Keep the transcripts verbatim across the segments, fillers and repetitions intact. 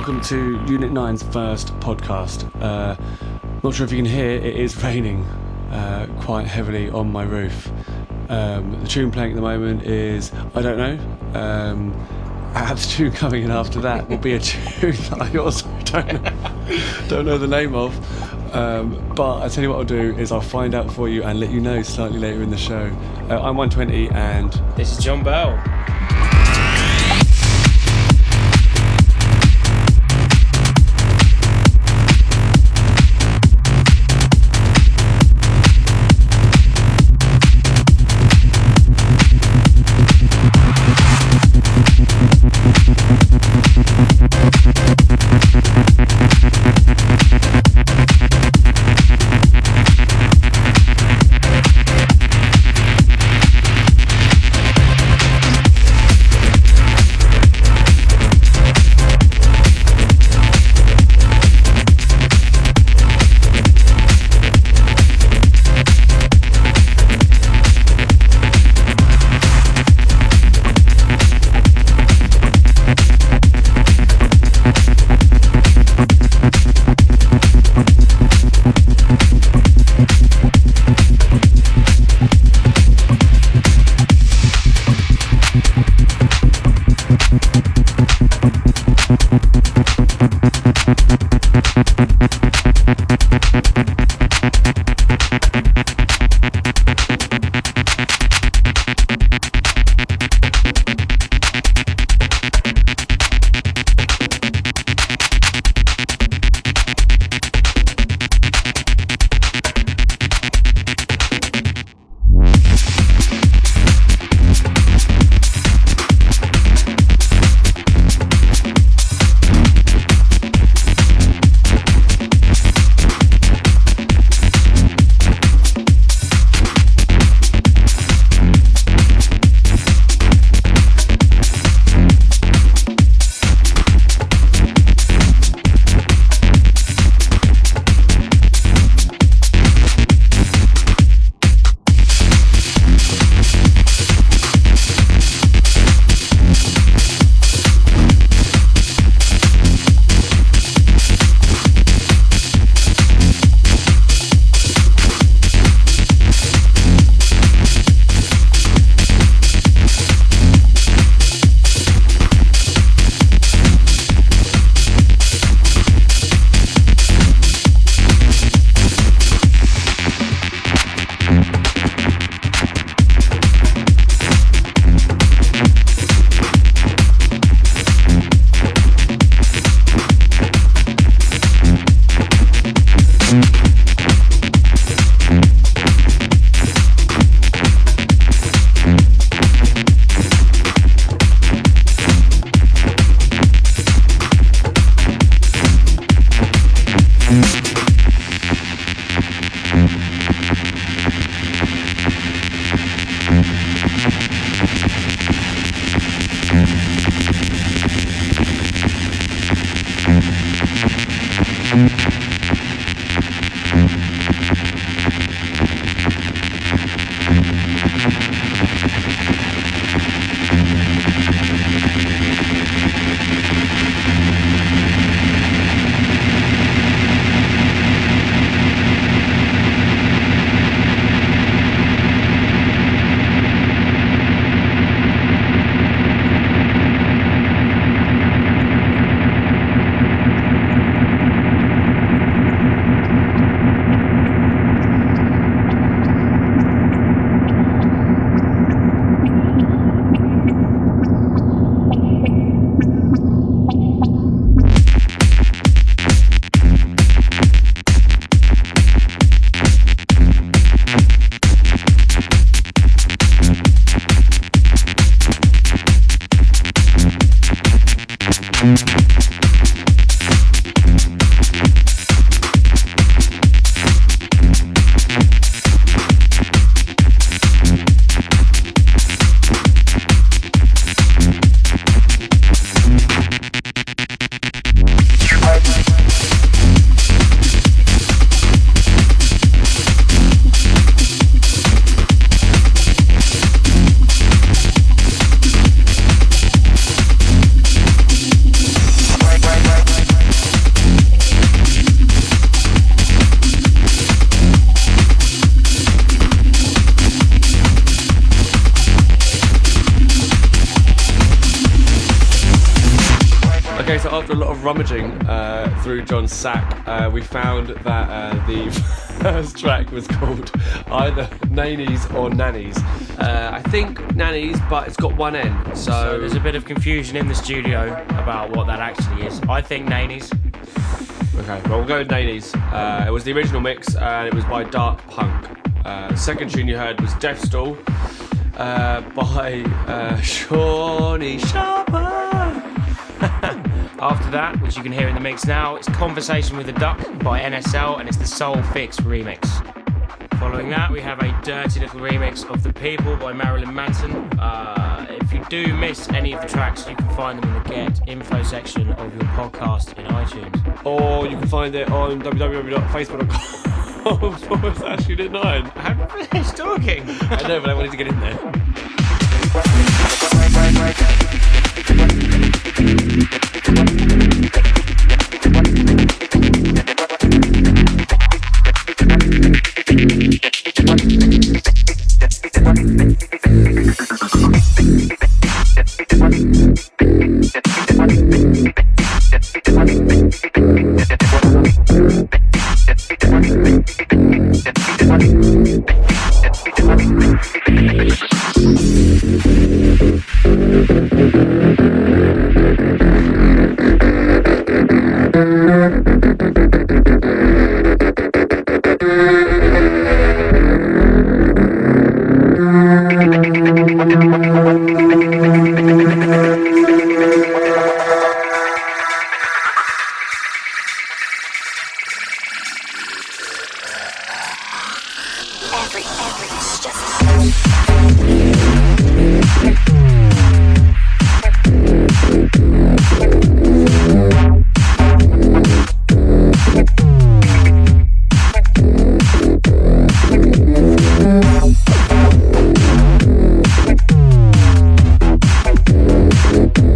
welcome to Unit nine's first podcast. Uh, not sure if you can hear, it is raining uh, quite heavily on my roof. Um, the tune playing at the moment is I Don't Know. Um, and the tune coming in after that will be a tune that I also don't know, don't know the name of. Um, but I tell you what I'll do is I'll find out for you and let you know slightly later in the show. Uh, I'm one twenty and... This is John Bell. Okay, so after a lot of rummaging uh, through John's sack, uh, we found that uh, the first track was called either Nannies or Nannies. Uh, I think Nannies, but it's got one N. So... so there's a bit of confusion in the studio about what that actually is. I think Nannies. Okay, well, we'll go with Nannies. Uh, it was the original mix, and it was by Dark Punk. Uh, the second tune you heard was Deathstall uh, by uh, Shawnee Sharper. After that, which you can hear in the mix now, it's Conversation with a Duck by N S L, and it's the Soul Fix remix. Following that, we have a dirty little remix of The People by Marilyn Manson. Uh, if you do miss any of the tracks, you can find them in the Get info section of your podcast in iTunes. Or you can find it on w w w dot facebook dot com forward slash Unit nine. How did we finish talking? I know, but I wanted to get in there. We'll be right back.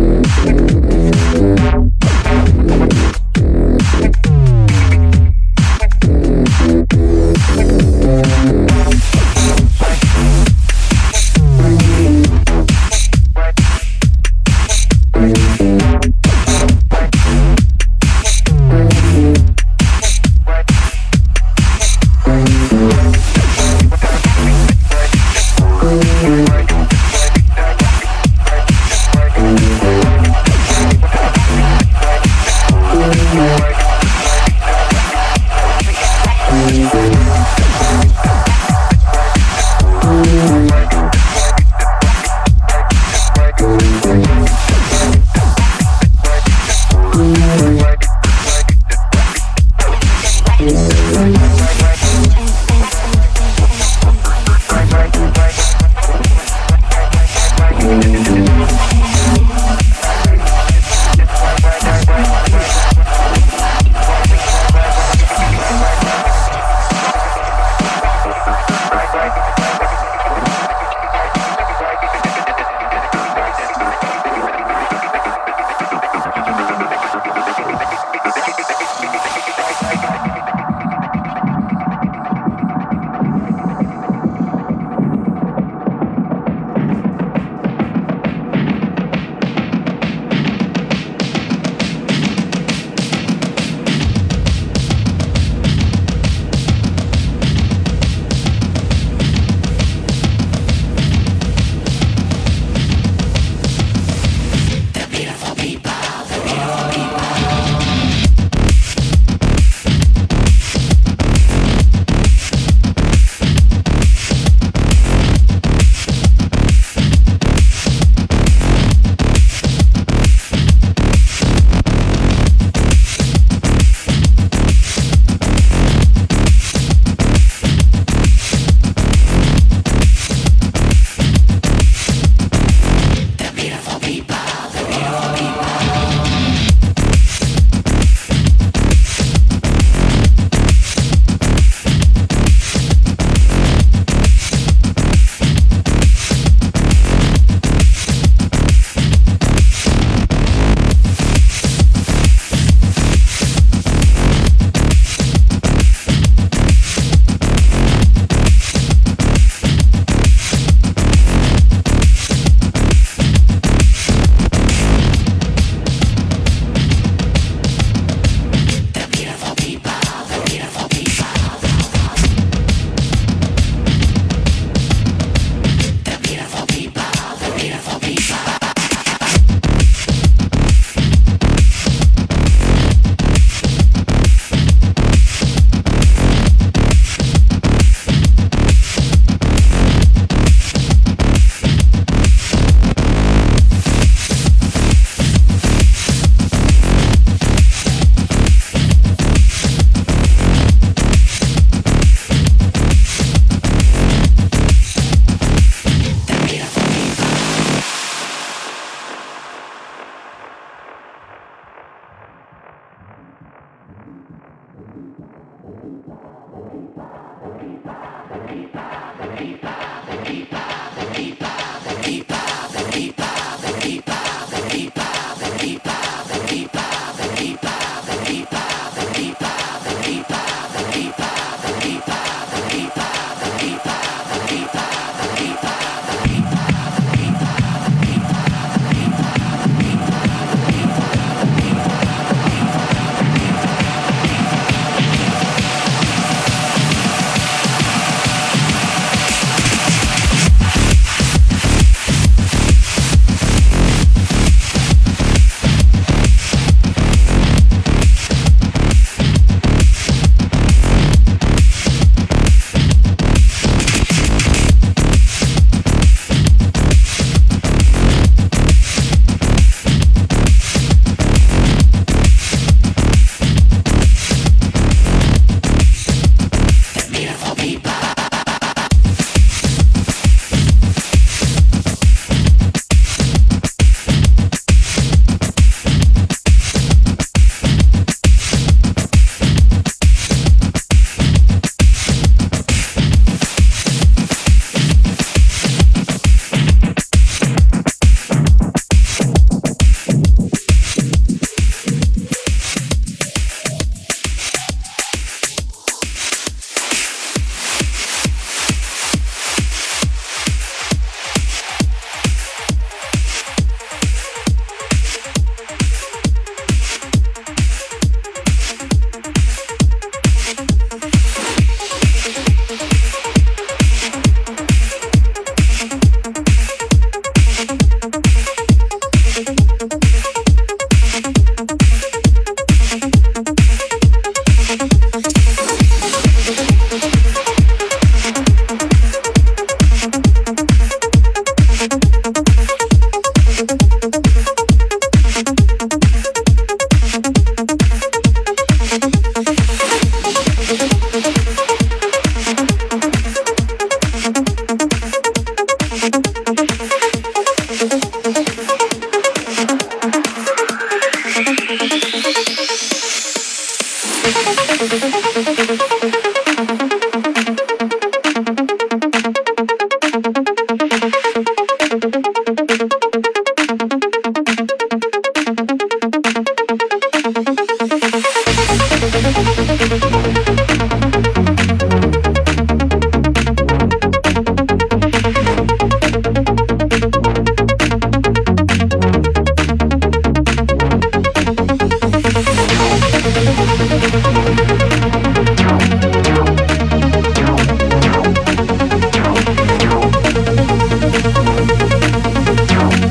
Down.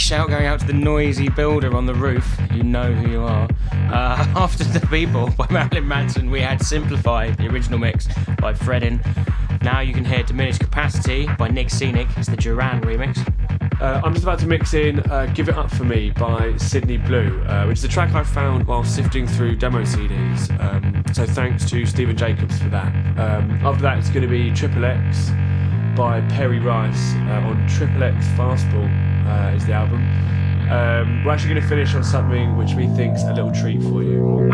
shout going out to the noisy builder on the roof. You know who you are. Uh, after The People by Marilyn Manson, we had Simplify, the original mix by Fredin. Now you can hear Diminished Capacity by Nick Scenic. It's the Duran remix. Uh, I'm just about to mix in uh, Give It Up For Me by Sydney Blue, uh, which is a track I found while sifting through demo C Ds. Um, so thanks to Stephen Jacobs for that. Um, after that, it's going to be Triple X by Perry Rice uh, on Triple X Fastball uh, is the album. Um, we're actually going to finish on something which we think's a little treat for you.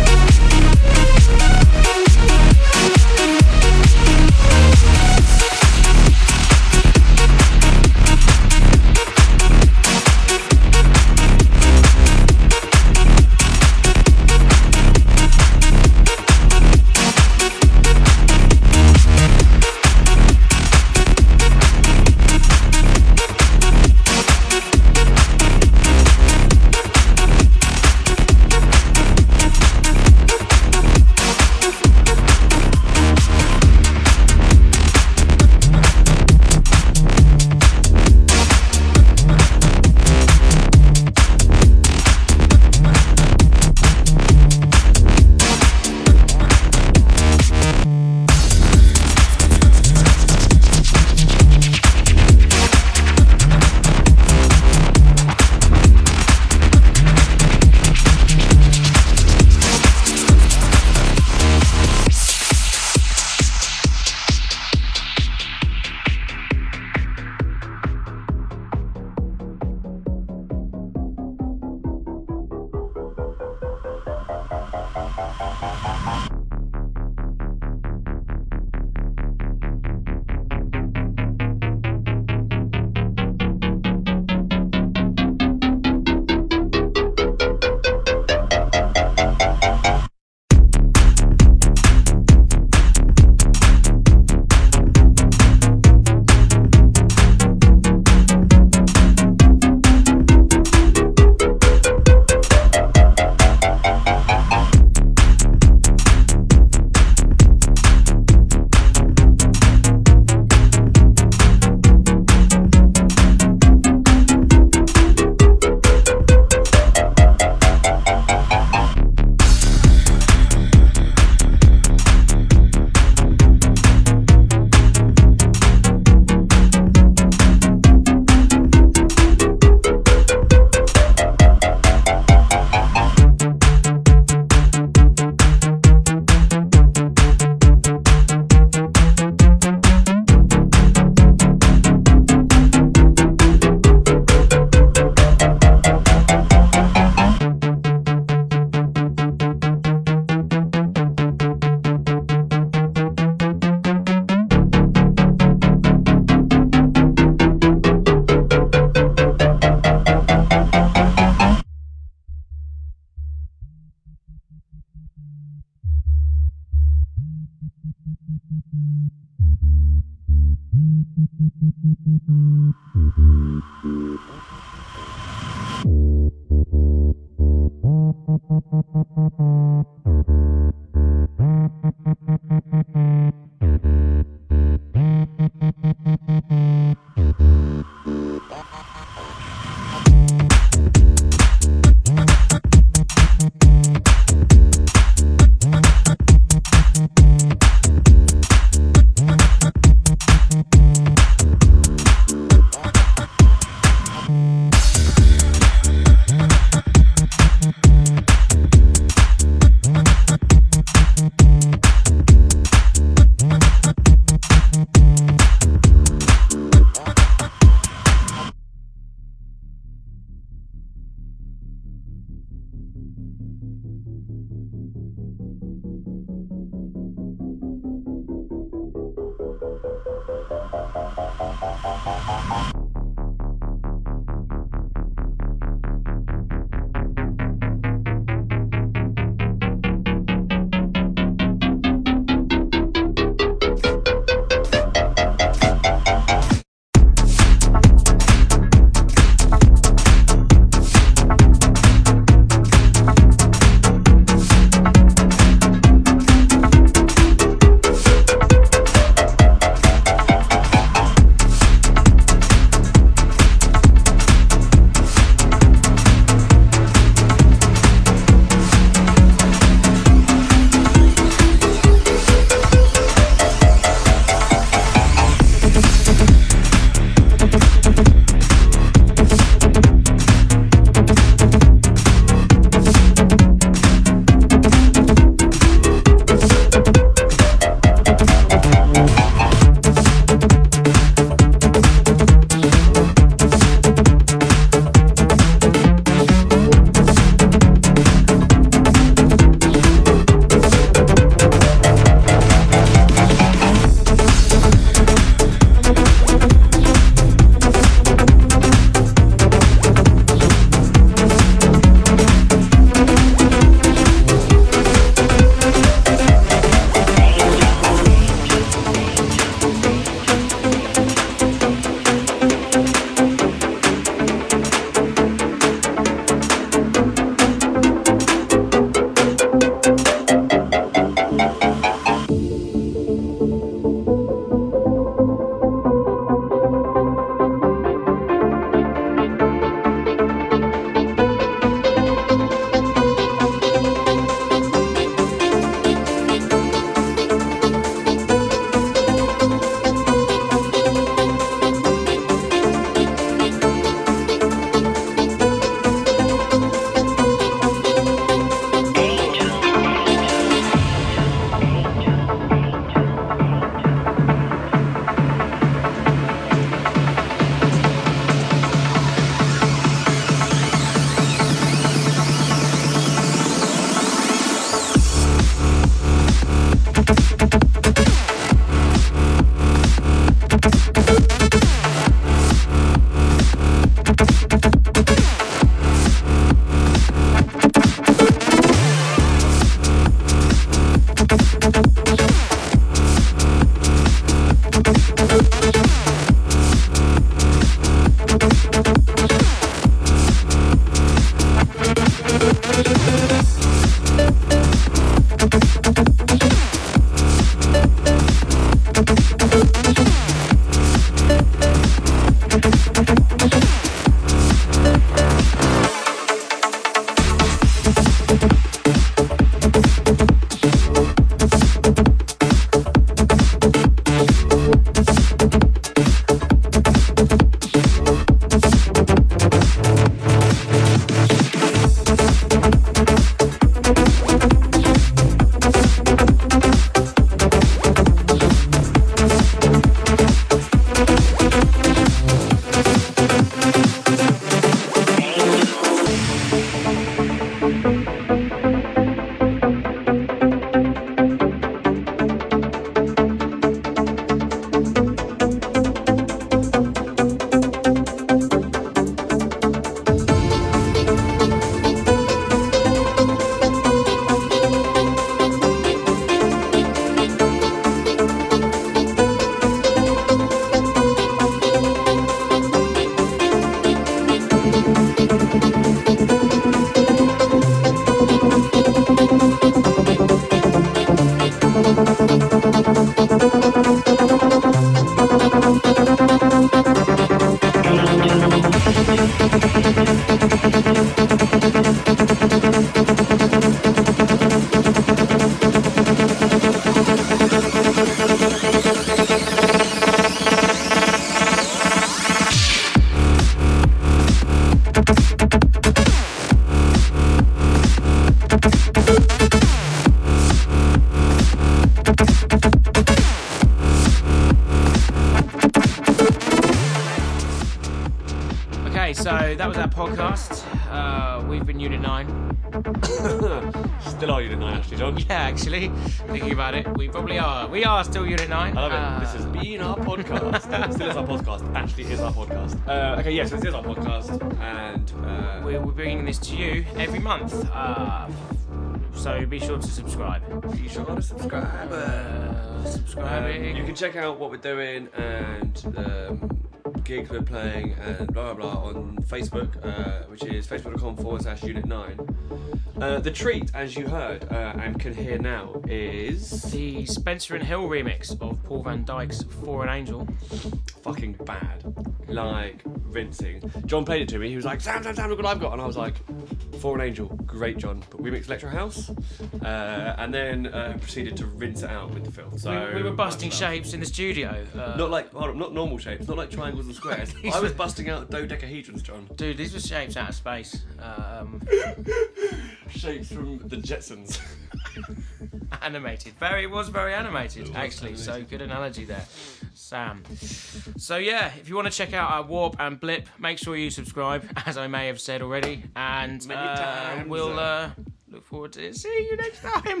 Okay, so that was our podcast. Uh, we've been Unit nine. Still are Unit nine, actually, John. Yeah, actually, thinking about it, we probably are. We are still Unit nine. I love it. Uh, This has been our podcast. Still is our podcast. Actually is our podcast. Uh, okay, yes, this is our podcast. And uh, We're, we're bringing this to you every month. Uh, so be sure to subscribe. be sure to subscribe. Uh, subscribing. Um, you can check out what we're doing and um, gigs we're playing and blah blah blah on Facebook, uh, which is facebook.com forward slash unit nine. Uh, the treat, as you heard uh, and can hear now, is The Spencer and Hill remix of Paul van Dyk's For an Angel. fucking bad. Like, rinsing. John played it to me, he was like, Sam, Sam, Sam, look what I've got. And I was like, For an Angel, great, John. But we mixed Electro House, uh, and then uh, proceeded to rinse it out with the filth. So we, we were busting much love. shapes in the studio. Uh, Not like, hold on, not normal shapes, not like triangles and squares. I was busting out dodecahedrons, John. Dude, these were shapes out of space. Um, Shapes from the Jetsons. animated. Very, it was very animated, It was actually. So animated. good analogy there, Sam. So yeah, if you want to check out our Warp and Blip, make sure you subscribe, as I may have said already, and Many uh, times. we'll uh, look forward to seeing you next time.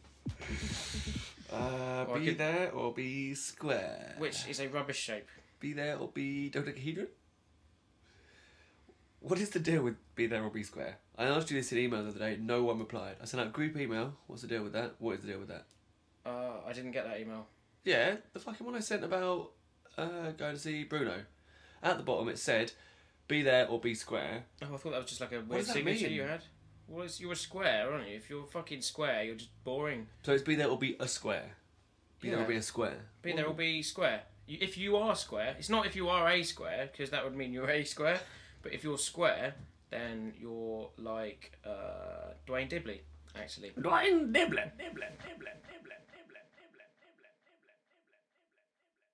Uh, Or I be could- there or be square. Which is a rubbish shape. Be there or be dodecahedron? What is the deal with be there or be square? I asked you this in email the other day, no one replied. I sent out a group email, what's the deal with that? What is the deal with that? Uh, I didn't get that email. Yeah, the fucking one I sent about uh, going to see Bruno. At the bottom it said, be there or be square. Oh, I thought that was just like a weird does that signature mean? you had. Well, it's, you're a square, aren't you? If you're fucking square, you're just boring. So it's be there or be a square. Be there Yeah. or be a square. Be there or be square. You, if you are square, it's not if you are a square, because that would mean you're a square. But if you're square, then you're like uh, Dwayne Dibley, actually. Dwayne Diblin, Diblin, Diblin, Diblin.